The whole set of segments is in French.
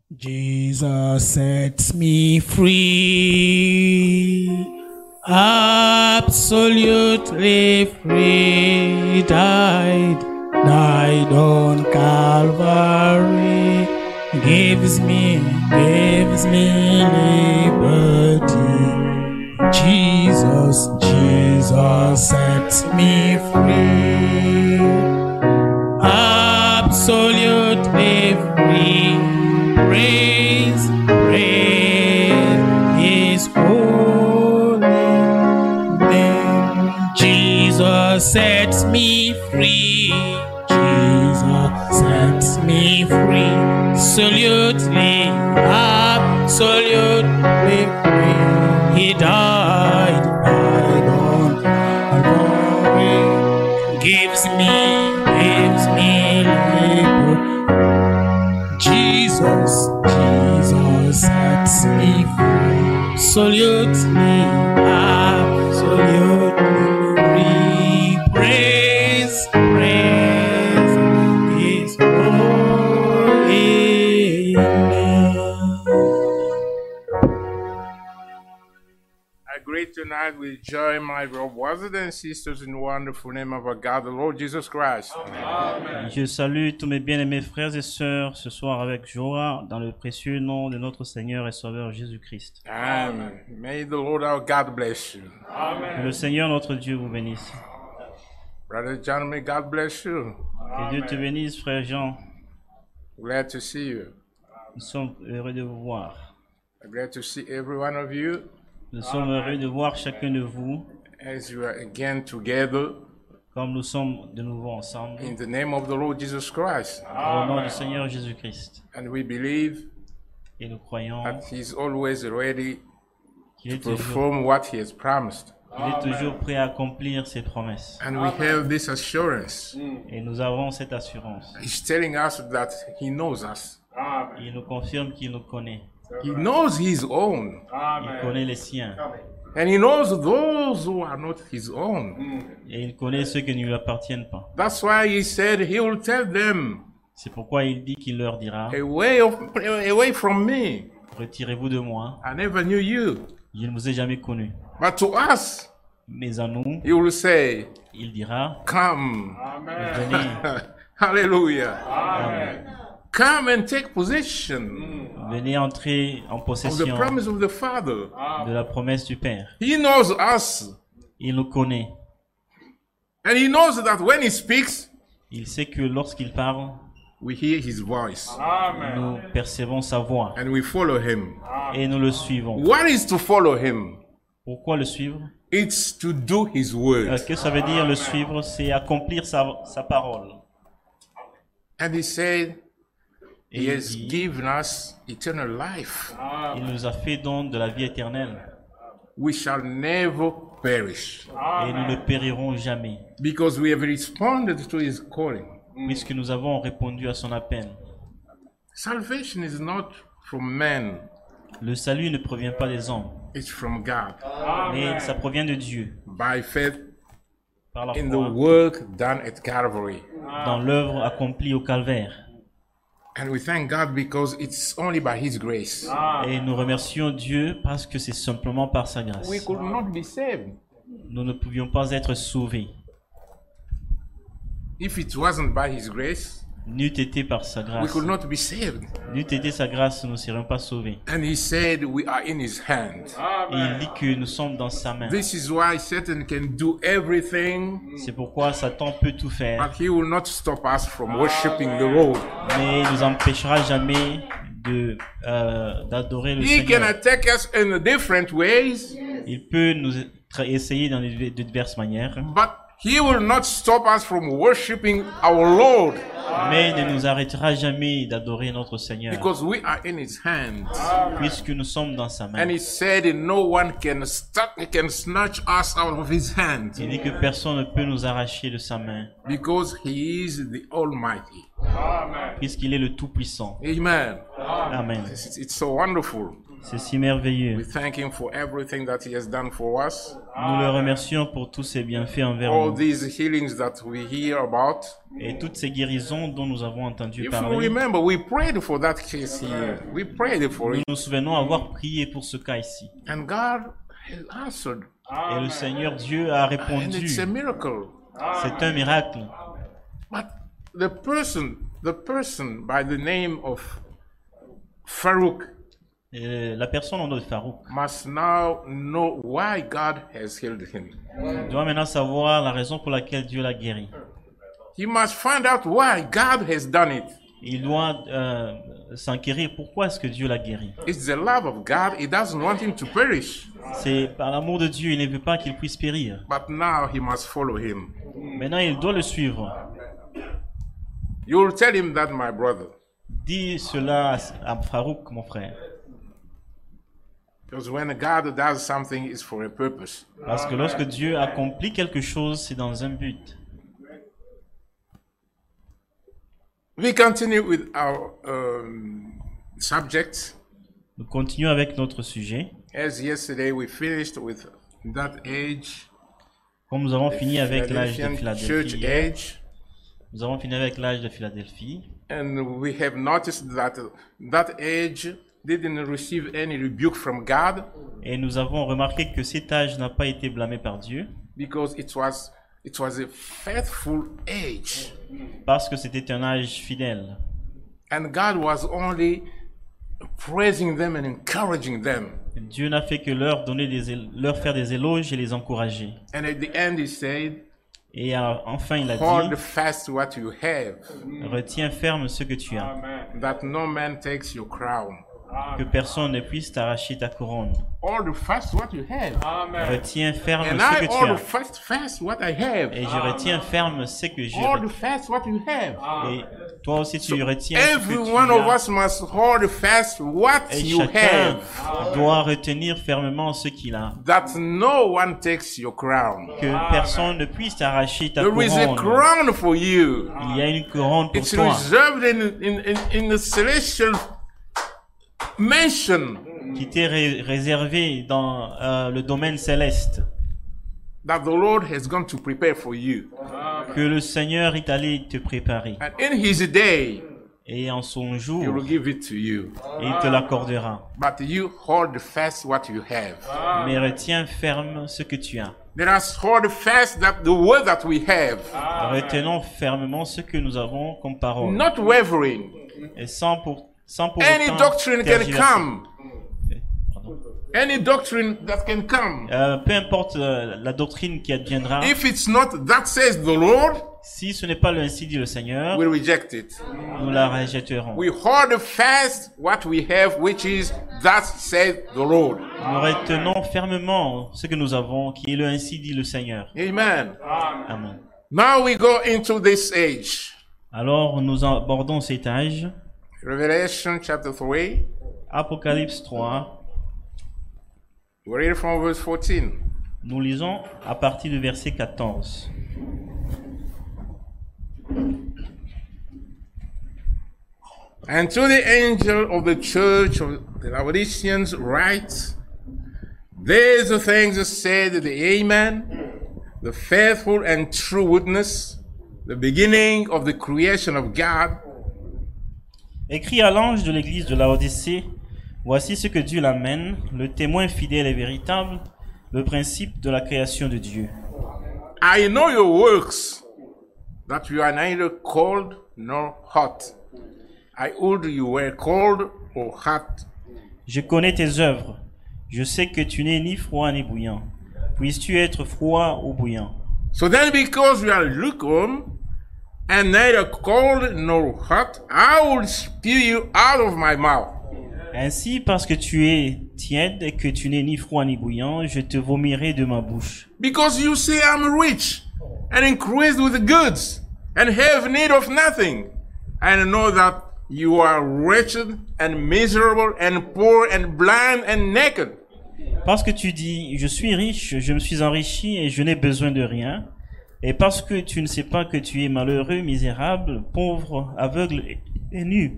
Jesus sets me free, absolutely free, died on Calvary, gives me liberty. Jesus sets me free, absolutely free. Praise His holy name. Jesus sets me free. Jesus sets me free. Absolutely free. He died on Calvary. Gives me liberty. Jesus sets me free. Absolutely free. Praise His holy name. I greet tonight with joy, my brothers and sisters, in the wonderful name of our God, the Lord Jesus Christ. Amen. Je salue tous mes bien-aimés frères et sœurs ce soir avec joie dans le précieux nom de notre Seigneur et Sauveur Jésus-Christ. Amen. May the Lord our God bless you. Amen. Que le Seigneur notre Dieu vous bénisse. Brother John, may God bless you. Que Dieu te bénisse, frère Jean. Glad to see you. Nous sommes heureux de vous voir. Glad to see every one of you. Nous sommes heureux de voir chacun de vous. As you are again together. Comme nous sommes de nouveau ensemble. In the name of the Lord Jesus Christ. Au nom du Seigneur Jésus-Christ. And we believe et nous croyons that He is always ready to toujours, perform what He has promised. Il est toujours prêt à accomplir ses promesses. And we have this assurance. Et nous avons cette assurance. He's telling us that He knows us. Il nous confirme qu'il nous connaît. He knows His own. Il connaît les siens. And He knows those who are not His own. Et il connaît ceux qui ne lui appartiennent pas. That's why He said He will tell them. C'est pourquoi il dit qu'il leur dira. Away from me. Retirez-vous de moi. I never knew you. Je ne vous ai jamais connu. But to us, mais à nous, He will say, il dira, come. Venez. Hallelujah. Amen. Come and take possession. Venez entrer en possession of the promise of the Father. De la promesse du Père. He knows us. Il nous connaît. And He knows that when He speaks, il sait que lorsqu'il parle, we hear His voice. Nous percevons sa voix. And we follow Him. Et nous le suivons. What is to follow Him? Pourquoi le suivre? It's to do His word. Qu'est-ce que ça veut dire le suivre? C'est accomplir sa parole. And He said, He has given us eternal life. Il nous a fait don de la vie éternelle. We shall never perish. Et nous ne périrons jamais. Because we have responded to His calling. Puisque nous avons répondu à son appel. Salvation is not from men. Le salut ne provient pas des hommes. It's from God. Mais ça provient de Dieu. By faith par la in foi, the work done at Calvary. Dans l'œuvre accomplie au Calvaire. And we thank God because it's only by His grace. Et nous remercions Dieu parce que c'est simplement par sa grâce. We could not be saved. Nous ne pouvions pas être sauvés. If it wasn't by His grace, n'eût été par sa grâce. We could not be saved. N'eût été sa grâce, nous ne serions pas sauvés. And He said we are in His hand. Et il dit que nous sommes dans sa main. This is why Satan can do everything. C'est pourquoi Satan peut tout faire. But he will not stop us from worshiping the Lord. Mais il nous empêchera jamais d'adorer le He Seigneur. can attack us in different ways. Il peut nous essayer dans de diverses manières. But He will not stop us from worshiping our Lord. Mais il ne nous arrêtera jamais d'adorer notre Seigneur. Because we are in His hand. Puisque nous sommes dans sa main. And He said no one can snatch us out of His hand. Il dit que personne ne peut nous arracher de sa main. Because He is the Almighty. Puisqu'il est le Tout-Puissant. Amen. Amen. It's so wonderful. C'est si We merveilleux. thank Him for everything that He has done for us. Nous le remercions pour tous ses bienfaits envers All nous these healings that we hear about. et toutes ces guérisons dont nous avons entendu If you parler. remember, we prayed for that case here. We prayed for Nous it. nous souvenons avoir prié pour ce cas ici. And God has answered. Et le Seigneur Dieu a And répondu. it's a miracle. C'est un miracle. But the person by the name of Farouk Et la personne en nom de Farouk must now know why God has healed him. doit maintenant savoir la raison pour laquelle Dieu l'a guéri. He must find out why God has done it. Il doit s'enquérir pourquoi est-ce que Dieu l'a guéri. It's the love of God. He doesn't want him to perish. C'est par l'amour de Dieu, il ne veut pas qu'il puisse périr. But now he must follow him. Maintenant, il doit le suivre. You will tell him that, my brother. Dis cela à Farouk, mon frère. Because when God does something, it's for a purpose. Parce que lorsque Dieu accomplit quelque chose, c'est dans un but. We continue with our subject. Nous continuons avec notre sujet. As yesterday we finished with that age, Comme nous avons fini avec l'âge de Philadelphian church Philadelphie, age, nous avons fini avec l'âge de Philadelphie. and we have noticed that that age didn't receive any rebuke from God Et nous avons remarqué que cet âge n'a pas été blâmé par Dieu because it was a faithful age, parce que c'était un âge fidèle. and God was only praising them and encouraging them. Dieu n'a fait que leur faire des éloges et les encourager. And at the end, He said, Et enfin, il a "Hold dit, fast what you have, retiens ferme ce que tu as, that no man takes your crown." que personne ne puisse t'arracher ta couronne. Hold fast what you have, Retiens ferme and ce I que tu hold as. fast what I have. Et je retiens ferme ce que j'ai. Hold fast what you have. Et toi aussi, tu retiens ce Every que one tu of as. us must hold fast what Et you chacun have, doit retenir fermement ce qu'il a. that no one takes your crown. Que personne ne puisse t'arracher ta There is a couronne. crown for you. Il y a une couronne pour It's toi reserved in the celestial mansion qui t'est réservée dans le domaine céleste. that the Lord has gone to prepare for you. Que le Seigneur est allé te préparer. And in His day, Et en son He jour, will give it to you. il te l'accordera. But you hold fast what you have. Mais retiens ferme ce que tu as. Let us hold fast that the word that we have, Retenons fermement ce que nous avons comme parole. not wavering. Et sans pour Any autant doctrine can tergiverser. come. Pardon. Any doctrine that can come. Peu importe la doctrine qui adviendra, If it's not that says the Lord, si ce n'est pas le ainsi dit le Seigneur, we reject it. nous la rejetterons. We hold fast what we have, which is that says the Lord. Nous retenons fermement ce que nous avons, qui est le ainsi dit le Seigneur. Amen. Amen. Now we go into this age. Alors nous abordons cet âge. Revelation chapter 3. Apocalypse 3. We read from verse 14. Nous lisons à partir du verset 14. And to the angel of the church of the Laodiceans write, these are things said the Amen, the faithful and true witness, the beginning of the creation of God. Écrit à l'ange de l'église de Laodicée, voici ce que Dieu l'amène, le témoin fidèle et véritable, le principe de la création de Dieu. I know your works, that you are neither cold nor hot. I would you were cold or hot. Je connais tes œuvres. Je sais que tu n'es ni froid ni bouillant. Puisses-tu être froid ou bouillant? So then, because you are lukewarm and neither cold nor hot, I will spew you out of my mouth. Ainsi, parce que tu es tiède et que tu n'es ni froid ni bouillant, je te vomirai de ma bouche. Because you say I'm rich and increased with goods and have need of nothing, and know that you are wretched and miserable and poor and blind and naked. Parce que tu dis, je suis riche, je me suis enrichi et je n'ai besoin de rien. Et parce que tu ne sais pas que tu es malheureux, misérable, pauvre, aveugle et nu.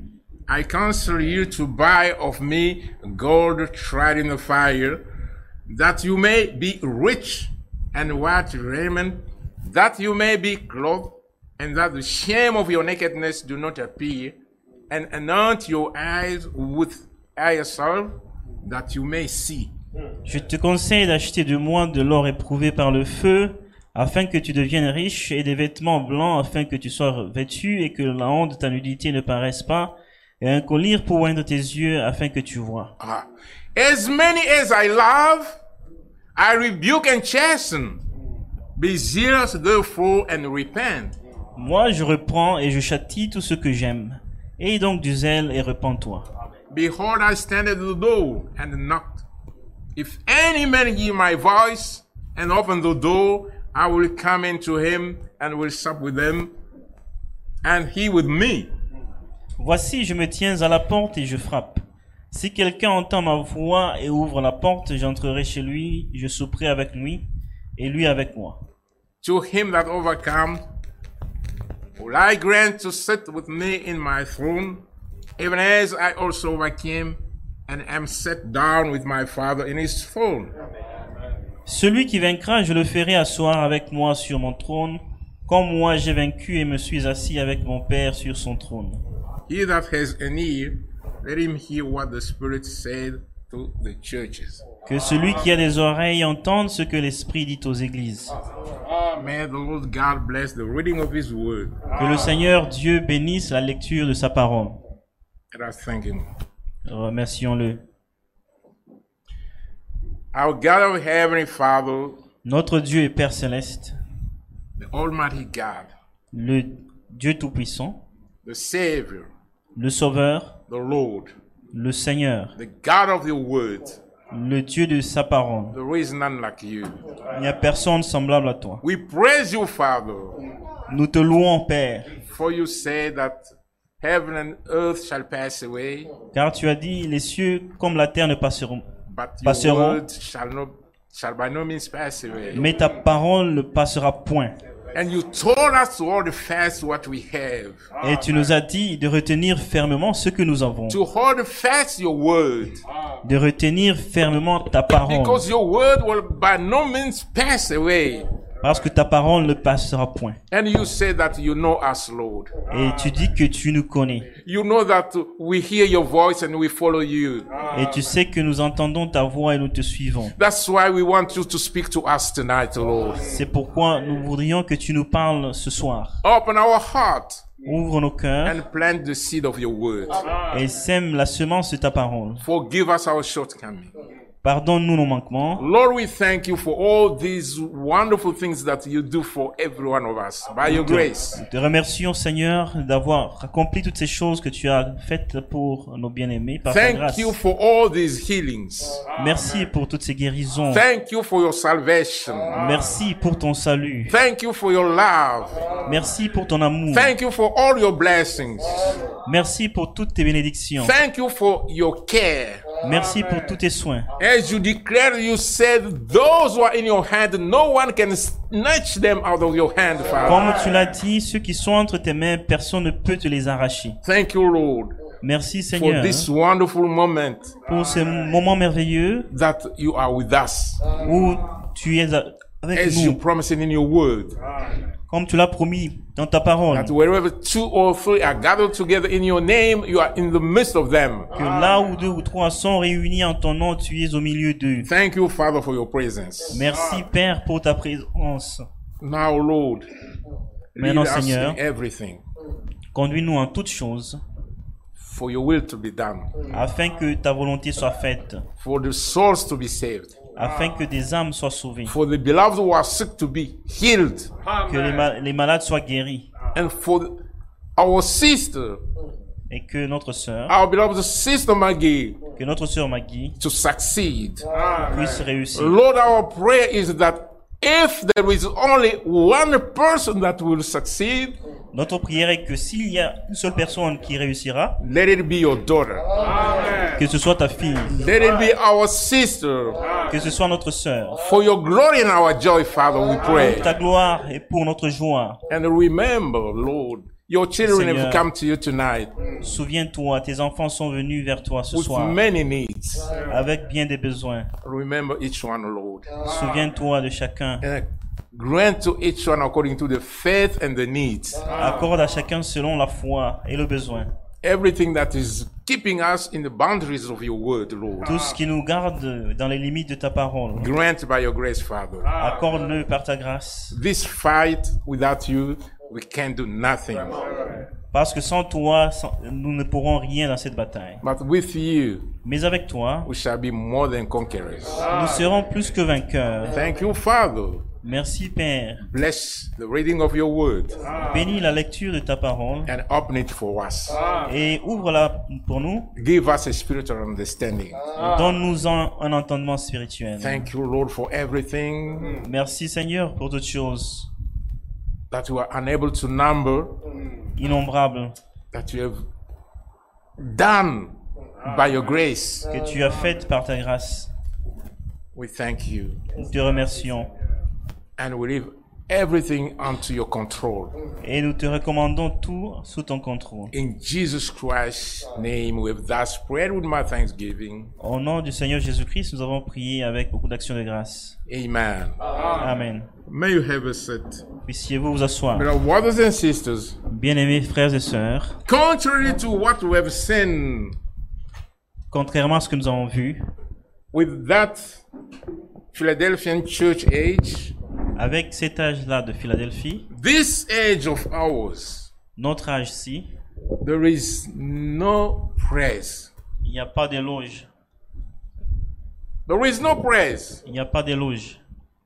I counsel you to buy of me gold tried in the fire, that you may be rich, and white raiment, that you may be clothed, and that the shame of your nakedness do not appear, and anoint your eyes with eye salve, that you may see. Je te conseille d'acheter de moi de l'or éprouvé par le feu, afin que tu deviennes riche, et des vêtements blancs, afin que tu sois vêtu, et que la honte de ta nudité ne paraisse pas, et un collier pour oindre tes yeux, afin que tu vois. As many as I love, I rebuke and chasten. Be zealous therefore and repent. Moi, je reprends et je châtie tout ce que j'aime. Aie donc du zèle et repens-toi. Behold, I stand at the door and knock. If any man hear my voice and open the door, I will come into him and will sup with him, and he with me. Voici, je me tiens à la porte et je frappe. Si quelqu'un entend ma voix et ouvre la porte, j'entrerai chez lui, je souperai avec lui, et lui avec moi. To him that overcomes, will I grant to sit with me in my throne, even as I also overcame, and am set down with my Father in his throne. Celui qui vaincra, je le ferai asseoir avec moi sur mon trône, comme moi j'ai vaincu et me suis assis avec mon Père sur son trône. He that has an ear, let him hear what the Spirit said to the churches. Que celui qui a des oreilles entende ce que l'Esprit dit aux églises. May the Lord God bless the reading of his word. Que le Seigneur Dieu bénisse la lecture de sa parole. Let us thank him. Remercions-le. Our God, our Heavenly Father, Notre Dieu est Père Céleste, the Almighty God, le Dieu Tout-Puissant, the Savior, le Sauveur, the Lord, le Seigneur, the God of your word. le Dieu de sa parole. There is none like you. Il n'y a personne semblable à toi. We praise you, Father, Nous te louons, Père, for you say that heaven and earth shall pass away, car tu as dit, les cieux comme la terre ne passeront, but your passeront, word shall by no means pass away. mais ta parole ne passera point. And you told us to hold fast what we have, Et tu nous as dit de retenir fermement ce que nous avons, to hold fast your word, de retenir fermement ta parole, because your word will by no means pass away. parce que ta parole ne passera point. And you say that you know us, Lord. Et tu dis que tu nous connais. You know that we hear your voice and we follow you. Et tu sais que nous entendons ta voix et nous te suivons. That's why we want you to speak to us tonight, Lord. C'est pourquoi nous voudrions que tu nous parles ce soir. Open our heart Ouvre nos cœurs and plant the seed of your word. et sème la semence de ta parole. Forgive us our shortcomings. Pardonne-nous nos manquements. Lord, we thank you for all these wonderful things that you do for every one of us by your grace. Nous te remercions, Seigneur, d'avoir accompli toutes ces choses que tu as faites pour nos bien-aimés par ta Thank grâce. you for all these healings. Merci pour toutes ces guérisons. Thank you for your salvation. Merci pour ton salut. Thank you for your love. Merci pour ton amour. Thank you for all your blessings. Merci pour toutes tes bénédictions. Thank you for your care. Merci pour tous tes soins. As you declared, you said, those who are in your hand, no one can snatch them out of your hand, Father. Comme tu l'as dit, ceux qui sont entre tes mains, personne ne peut te les arracher. Thank you, Lord, Merci, for Seigneur, this wonderful moment pour ce moment merveilleux that you are with us, où tu es avec as you nous, promised in your word, comme tu l'as promis dans ta parole. that wherever 2 or 3 are gathered together in your name, you are in the midst of them. Que là où 2 ou 3 sont réunis en ton nom, tu es au milieu d'eux. Thank you, Father, for your presence. Merci, Père, pour ta présence. Now, Lord, lead Maintenant, us Seigneur, in everything conduis-nous en toutes choses, for your will to be done, afin que ta volonté soit faite, for the souls to be saved, afin que des âmes soient sauvées, for the beloved who are sick to be healed, que les malades soient guéris, and for our sister, et que notre sœur, our beloved sister Maggie, que notre sœur Maggie to succeed. puisse réussir. Lord, our prayer is that if there is only one person that will succeed, Notre prière est que s'il y a une seule personne qui réussira, let it be your daughter. que ce soit ta fille, Let it be our sister. que ce soit notre sœur. For your glory and our joy, Father, we Pour pray. ta gloire et pour notre joie. And remember, Lord, Your children Seigneur. have come to you tonight Souviens-toi, tes enfants sont venus vers toi ce with soir many needs. avec bien des besoins. Remember each one, Lord. Souviens-toi de chacun. And grant to each one according to the faith and the needs. Accorde à chacun selon la foi et le besoin. Everything that is keeping us in the boundaries of your word, Lord. Tout ce qui nous garde dans les limites de ta parole. Grant by your grace, Father. Accorde-le par ta grâce. This fight without you, we can do nothing. Parce que sans toi, nous ne pourrons rien dans cette bataille. But with you, Mais avec toi, we shall be more than conquerors. nous serons plus que vainqueurs. Thank you, Father. Merci Père. Bless the reading of your word Bénis la lecture de ta parole and open it for us. et ouvre-la pour nous. Give us a spiritual understanding. Donne-nous un entendement spirituel. Thank you, Lord, for everything Merci Seigneur pour toutes choses that we are unable to number, innombrables that you have done by your grace. que tu as faites par ta grâce. We thank you. Nous te remercions And we leave everything unto your control. et nous te recommandons tout sous ton contrôle. In Jesus Christ's name, we have thus prayed with my thanksgiving. Au nom du Seigneur Jésus-Christ, nous avons prié avec beaucoup d'actions de grâce. Amen. Amen. May you have a seat. Puissiez-vous vous asseoir. Beloved brothers and sisters, Bien-aimés frères et sœurs, contrary to what we have seen contrairement à ce que nous avons vu, with that Philadelphian church age, avec cet âge-là de Philadelphie, this age of ours, notre âge-ci, there is no praise. il n'y a pas d'éloge. There is no praise. Il n'y a pas d'éloge.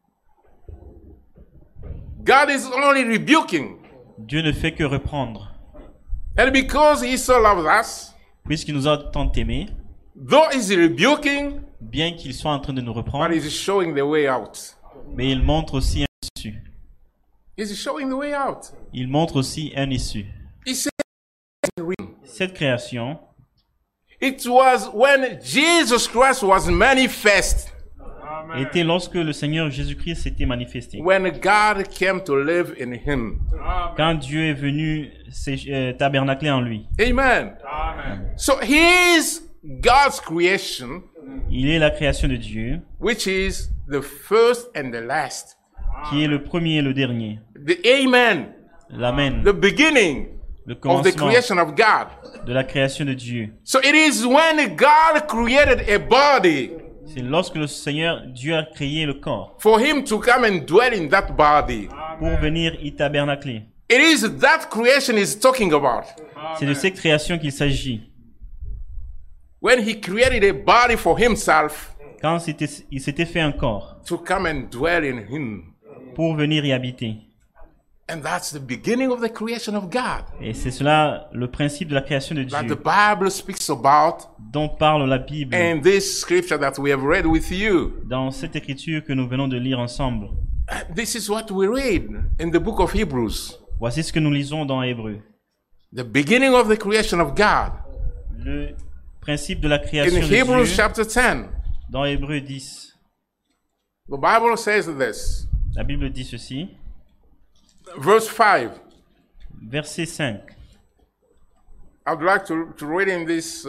God is only rebuking. Dieu ne fait que reprendre. And because he so loves us, Puisqu'il nous a tant aimés, though he's rebuking, bien qu'il soit en train de nous but reprendre, he's showing the way out. mais il montre aussi un issue. He's showing the way out. Il montre aussi un issue. He said, Cette création, it was when Jesus Christ was manifest, était lorsque le Seigneur Jésus-Christ s'était manifesté. when God came to live in him. Quand Dieu est venu tabernacler en lui. Amen. So he is God's creation, Il est la création de Dieu, which is the first and the last. qui est le premier et le dernier. The Amen. L'Amen. The beginning Le of the commencement creation of God. de la création de Dieu. So it is when God created a body C'est lorsque le Seigneur, Dieu a créé le corps for him to come and dwell in that body. pour venir y tabernacler. It is that creation he's talking about. C'est de cette création qu'il s'agit. When he created a body for himself Quand il s'était fait un corps to come and dwell in him. pour venir y habiter. And that's the beginning of the creation of God Et c'est cela le principe de la création de that the Dieu Bible speaks about dont parle la Bible in this scripture that we have read with you. dans cette écriture que nous venons de lire ensemble. This is what we read in the book of Hebrews. Voici ce que nous lisons dans Hébreux. The beginning of the creation of God. Le principe de la In création de Hebrews Dieu chapter 10, dans Hébreux 10. the Bible says this. La Bible dit ceci. Verse 5. Verset 5. I'd like to read in this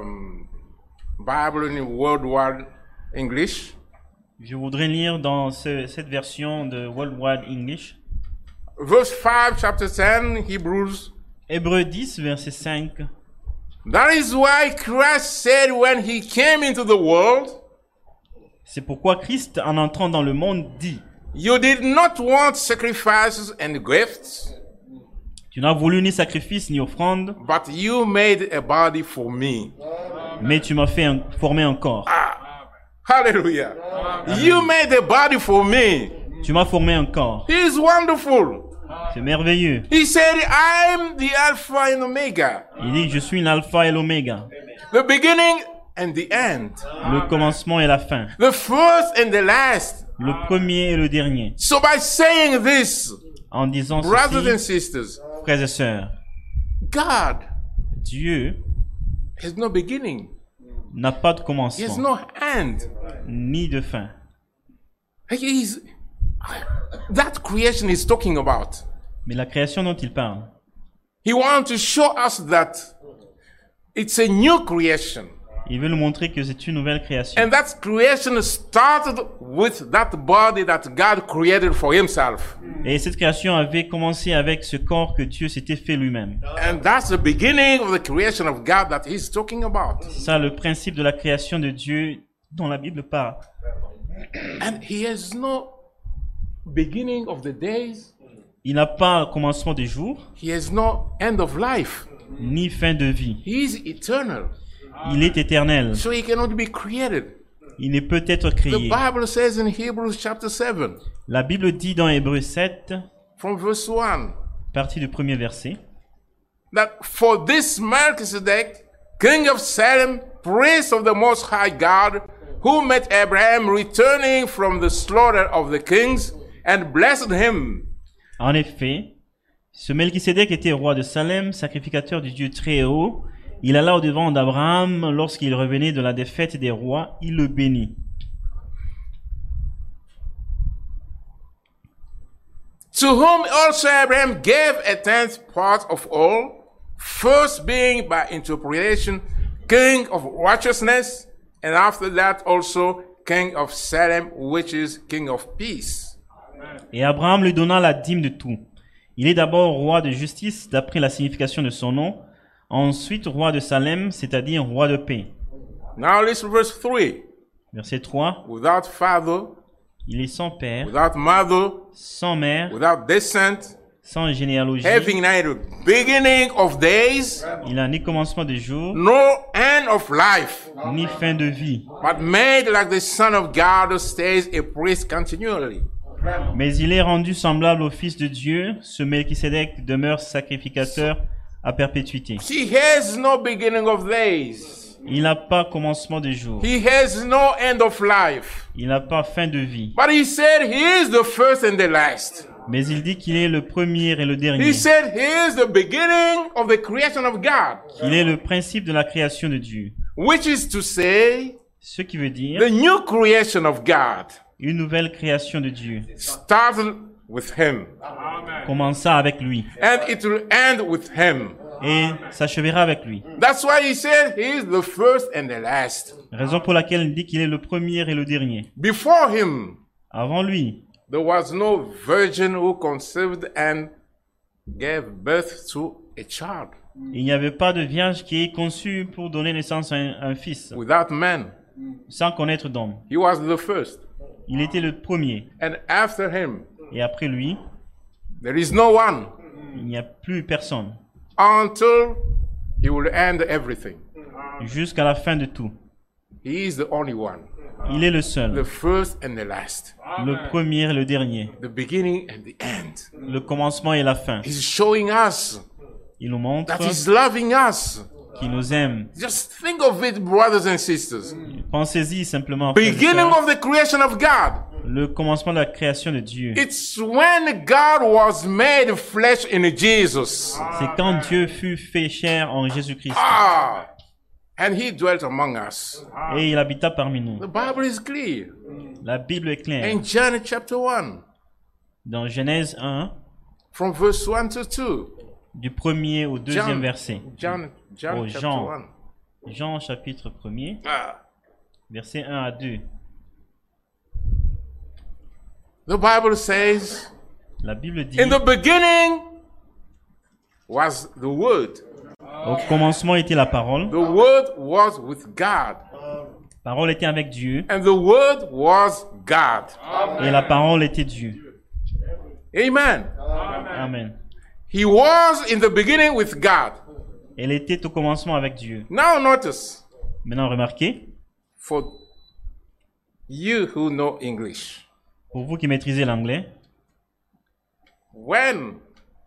Bible in Worldwide English. Je voudrais lire dans cette version de Worldwide English. Verse 5, chapter 10, Hebrews. Hébreux 10, verset 5. That is why Christ said when he came into the world, C'est pourquoi Christ, en entrant dans le monde, dit: you did not want sacrifices and gifts, Tu n'as voulu ni sacrifice ni offrande, but you made a body for me. mais tu m'as fait former un corps. Hallelujah. You made a body for me. Tu m'as formé un corps. He is wonderful. C'est merveilleux. He said, I'm the Alpha and Omega, Il dit: Je suis l'alpha et l'oméga, the beginning and the end, le commencement et la fin, the first and the last. le premier et le dernier. So by saying this, En disant brothers and ceci, sisters, frères et sœurs, God Dieu has no beginning. n'a pas de He has commencement, no end. ni de fin. He is, that creation is talking about. Mais la création dont il parle, He wants to show us that it's a new creation. Il veut nous montrer que c'est une nouvelle création. And that creation started with that body that God created for himself. Et cette création avait commencé avec ce corps que Dieu s'était fait lui-même. And that's the beginning of the creation of God that he's talking about. C'est ça le principe de la création de Dieu dont la Bible parle. And he has no beginning of the days. Il n'a pas commencement des jours, He has no end of life. ni fin de vie. He is eternal. Il est éternel. So he cannot be created. Il ne peut être The créé. Bible says in Hebrews chapter 7, La Bible dit dans Hébreux 7, from verse 1, partie du premier verset, that for this Melchizedek, king of Salem, priest of the Most High God, who met Abraham returning from the slaughter of the kings, and blessed him. en effet, ce Melchisédek était roi de Salem, sacrificateur du Dieu très haut. Il alla au-devant d'Abraham lorsqu'il revenait de la défaite des rois, il le bénit. To whom also Abraham gave a tenth part of all, first being by interpretation king of righteousness, and after that also king of Salem, which is king of peace. Et Abraham lui donna la dîme de tout. Il est d'abord roi de justice, d'après la signification de son nom. Ensuite, roi de Salem, c'est-à-dire roi de paix. Now listen verse 3. Verset 3. Without father, Il est sans père, without mother, sans mère, without descent, sans généalogie. having neither beginning of days, Il n'a ni commencement de jour, no end of life, ni fin de vie. but made like the Son of God who stays a priest continually. Mais il est rendu semblable au Fils de Dieu. Ce Melchisédek demeure sacrificateur à perpétuité. He has no beginning of days. Il n'a pas commencement de jour. He has no end of life. Il n'a pas fin de vie. But he said he is the first and the last. Mais il dit qu'il est le premier et le dernier. He said he is the beginning of the creation of God, Il est le principe de la création de Dieu. which is to say, Ce qui veut dire the new creation of God une nouvelle création de Dieu. started with him, Commença avec lui and it will end with him. et s'achèvera avec lui. That's why he said he is the first and the last. Raison pour laquelle il dit qu'il est le premier et le dernier. Before him, Avant lui, there was no virgin who conceived and gave birth to a child il n'y avait pas de vierge qui est conçue pour donner naissance à un fils, without man. sans connaître d'homme. He was the first. Il était le premier. And after him, Et après lui, there is no one il n'y a plus personne. until he will end everything. Jusqu'à la fin de tout. He is the only one, Il est le the seul. first and the last, Le premier et le dernier. the beginning and the end. Le commencement et la fin. He's showing us Il nous montre that he's loving us. qu'il nous aime. Just think of it, brothers and sisters. Pensez-y simplement. frères et Beginning sœurs. of the creation of God. Le commencement de la création de Dieu. It's when God was made flesh in Jesus. C'est quand Dieu fut fait chair en Jésus-Christ. And he dwelt among us. Et il habita parmi nous. The Bible is clear. La Bible est claire. In John chapter 1, Dans Genèse 1, from verse 1 to 2. du premier au deuxième John, verset. John Oh, chapter Jean. 1. Jean chapitre 1er, verset 1 à 2. The Bible says, La Bible dit, in the beginning was the Word. au commencement était la parole. The Word was with God. La parole était avec Dieu. And the Word was God. Et la parole était Dieu. Amen. Amen. He was in the beginning with God. Elle était au commencement avec Dieu. Now notice, Maintenant, remarquez, for you who know English, pour vous qui maîtrisez l'anglais, when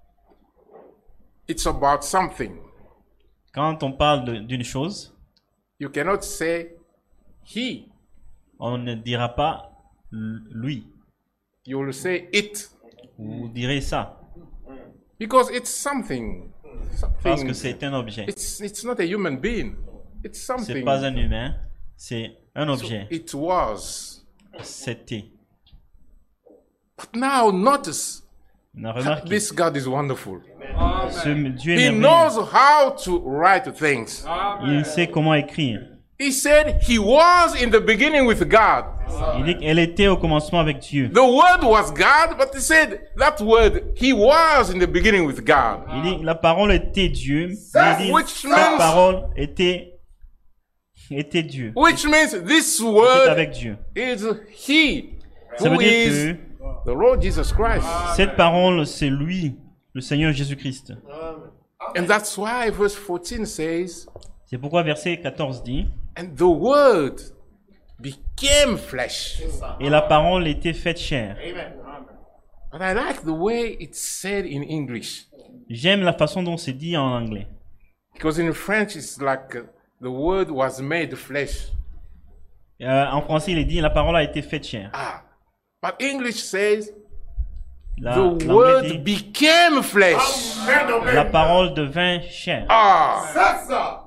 it's about something, quand on parle d'une chose, you cannot say he. on ne dira pas lui. You will say it. Vous direz ça. Because it's something. Parce que c'est un objet. It's not a human being. It's C'est something. pas un humain, c'est un objet. It was. C'était. But now notice, On a remarqué, This God is wonderful. ce Dieu He est merveilleux. knows how to write things. Il sait comment écrire. He said he was in the beginning with God. Il dit qu'elle était au commencement avec Dieu. The word was God, but he said that word, he was in the beginning with God. Il dit la parole était Dieu. Il dit Which cette means- parole était Dieu. Which means this Était word avec Dieu. is he Ça veut who dire is the Lord Jesus Christ. que cette parole, c'est lui, le Seigneur Jésus-Christ. And that's why verse 14 says, C'est pourquoi verset 14 dit, and the word became flesh. et la parole était faite chair. But I like the way it's said in English. J'aime la façon dont c'est dit en anglais. Because in French, it's like the word was made flesh. En français, il est dit, la parole a été faite chair. Ah. But English says, the L'anglais word dit, became flesh. la parole devint chair. Ah.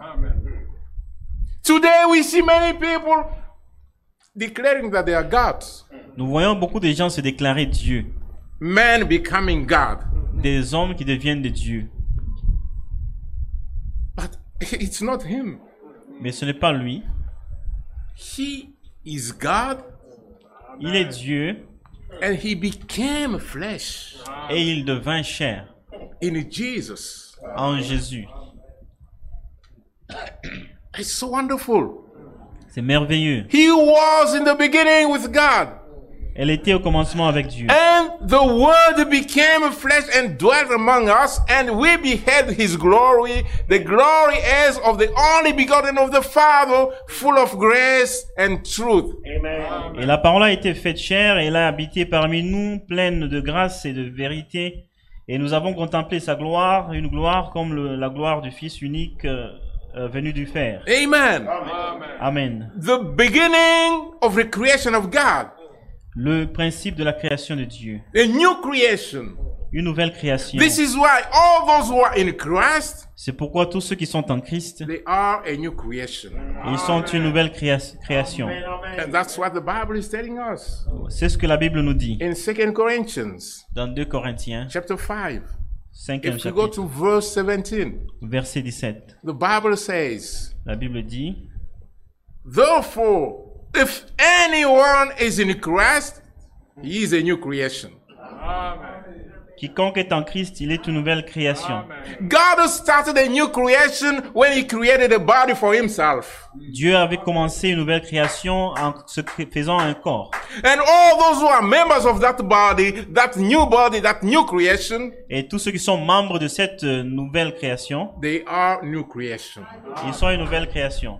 Today we see many people declaring that they are gods. Nous voyons beaucoup de gens se déclarer Dieu. Man becoming God. Des hommes qui deviennent des dieux. But it's not him. Mais ce n'est pas lui. He is God Il est Dieu and he became flesh et il devint chair in Jesus. en Jésus. It's so wonderful. C'est merveilleux. He was in the beginning with God. Elle était au commencement avec Dieu. And the Word became flesh and dwelt among us, and we beheld His glory, the glory as of the only begotten of the Father, full of grace and truth. Et la parole a été faite chair et elle a habité parmi nous, pleine de grâce et de vérité. Et nous avons contemplé sa gloire, une gloire comme la gloire du Fils unique venu du Père. Amen. Amen. The beginning of the creation of God, Le principe de la création de Dieu. a new creation. Une nouvelle création. This is why all those who are in Christ, C'est pourquoi tous ceux qui sont en Christ, they are a new creation. ils sont une nouvelle création. And that's what the Bible is telling us C'est ce que la Bible nous dit in 2 Corinthians dans 2 Corinthiens, chapter 5. 5e If we go chapitre, to verse 17, verset 17. the Bible says, La Bible dit, therefore, if anyone is in Christ, he is a new creation. quiconque est en Christ, il est une nouvelle création. God started a new creation when he created a body for himself. Dieu avait commencé une nouvelle création en faisant un corps. And all those who are members of that body, that new creation, Et tous ceux qui sont membres de cette nouvelle création, they are new creation. ils sont une nouvelle création.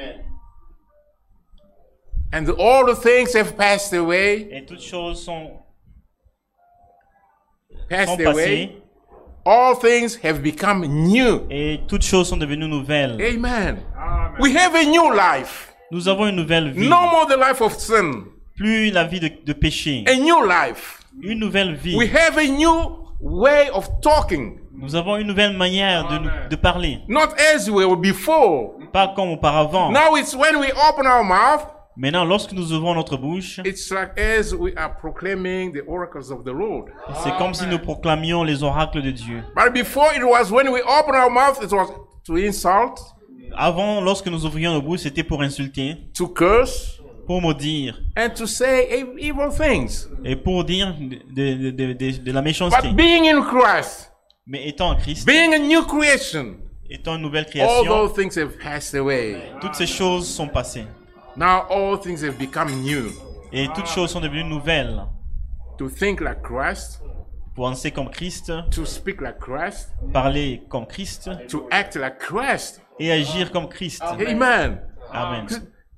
And all the things have passed away, Et toutes choses sont passed away. passées. All things have become new. Et toutes choses sont devenues nouvelles. Amen. We have a new life. Nous avons une nouvelle vie. No more the life of sin. Plus la vie de péché. A new life. Une nouvelle vie. We have a new way of talking. Nous avons une nouvelle manière de parler. Not as we were before. Pas comme auparavant. Now it's when we open our mouth, Maintenant, lorsque nous ouvrons notre bouche, it's like as we are proclaiming the oracles of the Lord. c'est comme si nous proclamions les oracles de Dieu. But before it was when we open our mouth, it was to insult, Avant, lorsque nous ouvrions nos bouches, c'était pour insulter, to curse, pour maudire and to say evil things. et pour dire de la méchanceté. But being in Christ, Mais étant en Christ, being a new creation, étant une nouvelle all création, those things have passed away. toutes ces choses sont passées. Now all things have become new. Et toutes choses sont devenues nouvelles. To think like Christ, Penser comme Christ, to speak like Christ, parler comme Christ to act like Christ. et agir comme Christ. Amen. Amen.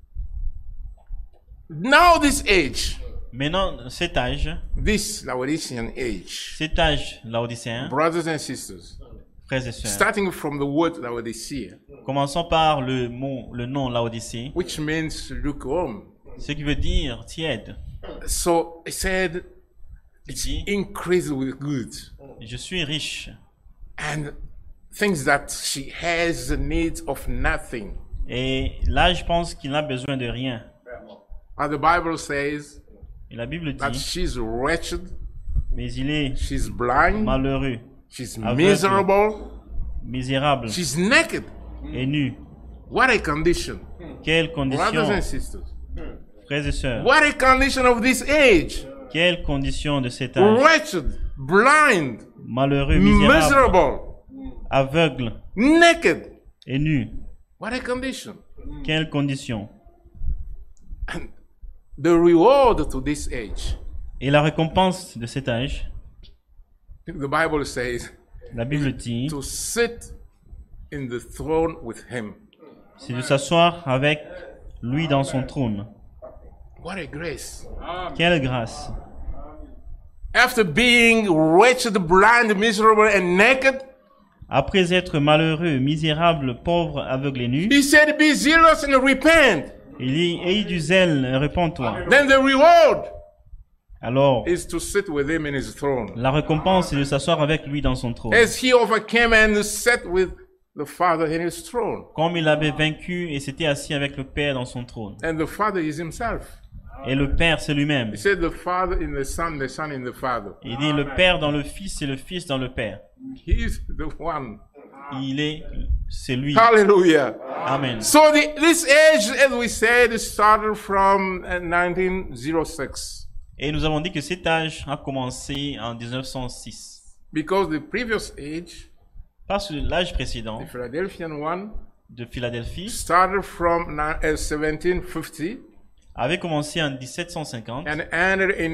Now this age, Maintenant, cet âge, this Laodicean age, laodicéen, brothers and sisters, frères et sœurs, starting from the word Laodicea, commençons par le nom Laodicée, which means lukewarm. ce qui veut dire tiède. So it said, Il it's dit, increased with good. je suis riche And things that she has need of nothing. et là je pense qu'il n'a besoin de rien. And the Bible says Et la Bible that dit she's wretched, Mais il est she's blind, malheureux, she's aveugle, miserable, misérable she's naked. et nu. What a condition. Quelle Brothers and condition, sisters. frères et sœurs, What a condition of this age. quelle condition de cet âge. Wretched, blind, Malheureux, misérable, miserable, aveugle naked. et nu. What a condition. Quelle condition. The reward to this age. Et la récompense de cet âge, The Bible says la Bible dit, to sit in the throne with him. c'est de s'asseoir avec lui dans son trône. What a grace. Quelle grâce. After being wretched, blind, miserable, and naked, Après être malheureux, misérable, pauvre, aveugle et nu, he said, be zealous and repent. il dit, aie du zèle, répands-toi. Then the reward Alors, is to sit with him in his throne. la récompense, c'est de s'asseoir avec lui dans son trône. As he overcame and sat with the Father in his throne. Comme il avait vaincu et s'était assis avec le Père dans son trône. And the Father is himself. Et le Père, c'est lui-même. He said the Father in the Son in the Father. Il dit le Père dans le Fils et le Fils dans le Père. He is the one. C'est lui. Hallelujah. Amen. So this age, as we said, started from 1906. Et nous avons dit que cet âge a commencé en 1906. Because the previous age, Parce que l'âge précédent the Philadelphian one, de Philadelphie started from 1750 avait commencé en 1750 and ended in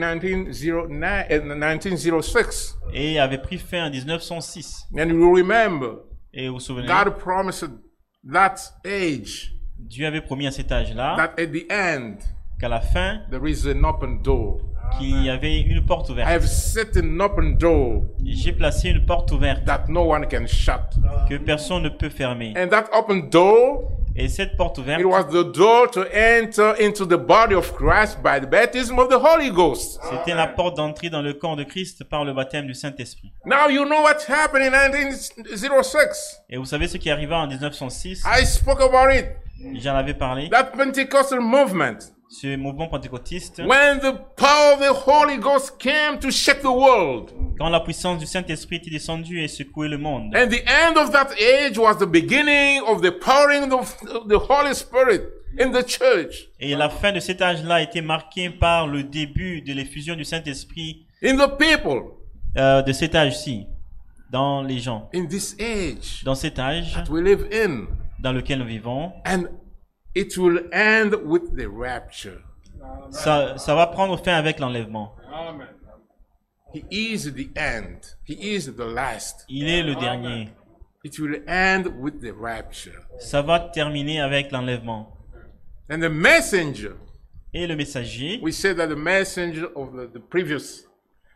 1906. et avait pris fin en 1906. And you remember, Et vous vous souvenez, God promised that age, Dieu avait promis à cet âge-là that at the end, qu'à la fin, there is an open door. qu'il y avait une porte I ouverte. have set an open door J'ai placé une porte ouverte that no one can shut. que personne ne peut fermer. And that open door, Et cette porte ouverte, it was the door to enter into the body of Christ by the baptism of the Holy Ghost. c'était la porte d'entrée dans le corps de Christ par le baptême du Saint-Esprit. Now you know what happened in 1906. Et vous savez ce qui arriva en 1906? I spoke about it. J'en avais parlé. That Pentecostal movement. Ce mouvement pentecôtiste, When the power of the Holy Ghost came to shake the world. quand la puissance du Saint-Esprit était descendue et secouait le monde. And the end of that age was the beginning of the pouring of the Holy Spirit in the church. Et la fin de cet âge-là a été marquée par le début de l'effusion du Saint-Esprit In the people. de cet âge-ci, dans les gens. In this age Dans cet âge that we live in. dans lequel nous vivons, And it will end with the rapture. ça va prendre fin avec l'enlèvement. He is the end. He is the last. Il est le dernier. It will end with the rapture. Ça va terminer avec l'enlèvement. And the messenger, Et le messager, we said that the messenger of the previous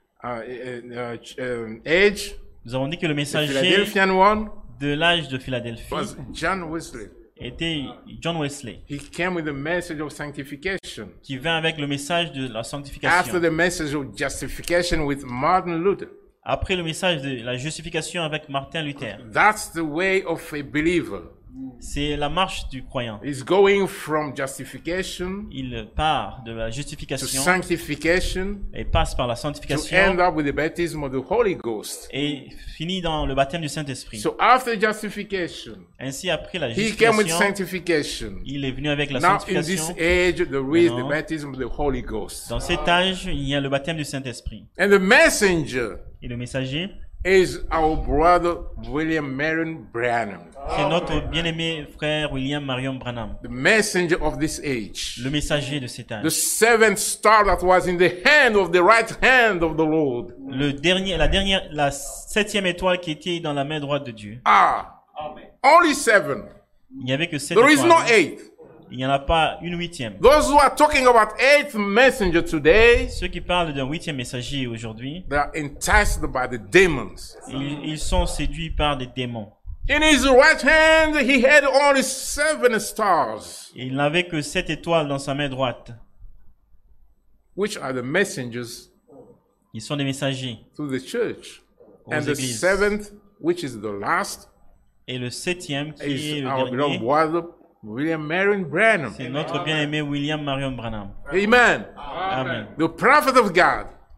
age, nous avons dit que le the messager Philadelphian one, de l'âge de Philadelphie was John Wesley. était John Wesley, He came with the message of sanctification. qui vint avec le message de la After sanctification. the message of justification with Martin Luther. Après le message de la justification avec Martin Luther. That's the way of a believer. C'est la marche du croyant. He's going from justification Il part de la to justification sanctification et passe par la to end sanctification up with the baptism of the Holy Ghost. et finit dans le baptême du Saint-Esprit. So after justification, Ainsi, après la he came with justification, sanctification. il est venu avec la Now in this sanctification. age, there is the Maintenant, baptism of the Holy Ghost. Dans cet âge, il y a le baptême du Saint-Esprit. And the messenger Et le messager, is our brother William Marion Branham, c'est notre bien-aimé frère William Marion Branham, the messenger of this age. le messager de cet The âge. seventh star that was in the hand of the right hand of the Lord. La septième étoile qui était dans la main droite de Dieu. Only seven. Il n'y avait que sept There is no étoiles. eighth. Il n'y en a pas une huitième. Those who are talking about eighth messenger today, Ceux qui parlent d'un huitième messager aujourd'hui, they are enticed by the demons. ils sont séduits par des démons. In his right hand, he had only 7 stars, Et il n'avait que 7 étoiles dans sa main droite. which are the messengers Ils sont des messagers to the church. aux And the églises. 7th, which is the last, Et le septième, qui est is le our beloved dernier, brother William Marion Branham. c'est notre bien-aimé William Marion Branham. Amen. Amen. The prophet of God.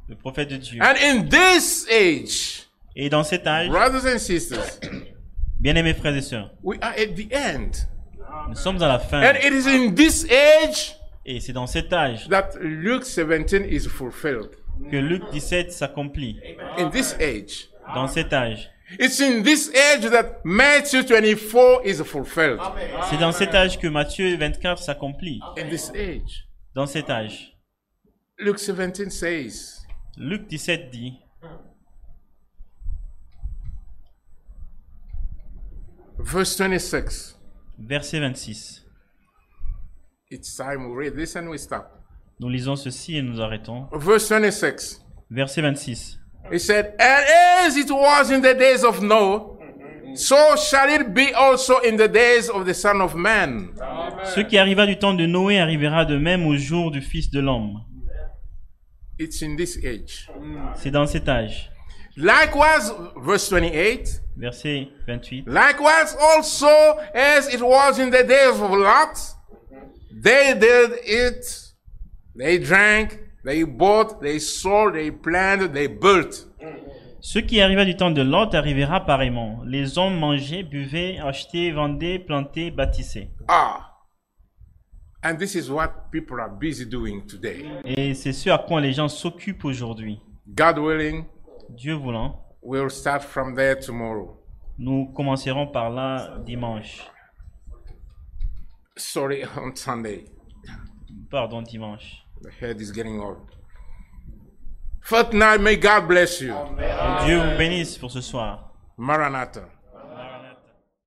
le prophète de Dieu. And in this age, Et dans cet âge, brothers and sisters, bien-aimés frères et sœurs, we are at the end. nous sommes à la fin. And it is in this age Et c'est dans cet âge that Luke 17 is fulfilled. que Luc 17 s'accomplit. In this age. Dans cet âge. It's in this age that Matthew 24 is fulfilled. C'est dans cet âge que Matthieu 24 s'accomplit. In this age. Dans cet âge. Luke 17 says, Luc 17 dit, verse 26. verset 26. It's time we read this and we stop. Nous lisons ceci et nous arrêtons. Verse 26. Verset 26. He said, and as it was in the days of Noah, so shall it be also in the days of the Son of Man. Ce qui arriva du temps de Noé arrivera de même au jour du Fils de l'homme. It's in this age. C'est dans cet âge. Likewise, verse 28. Verset 28. Likewise also as it was in the days of Lot, they did it, they drank, they bought, they sold, they planted, they built. Ce qui arriva du temps de Lot arrivera pareillement. Les hommes mangeaient, buvaient, achetaient, vendaient, plantaient, bâtissaient. And this is what people are busy doing today. Et c'est ce à quoi les gens s'occupent aujourd'hui. God willing, Dieu voulant, we'll start from there tomorrow. nous commencerons par là dimanche. Sorry, on Sunday. Pardon, dimanche. The head is getting old. Fortnight, may God bless you. Dieu vous bénisse pour ce soir. Maranatha.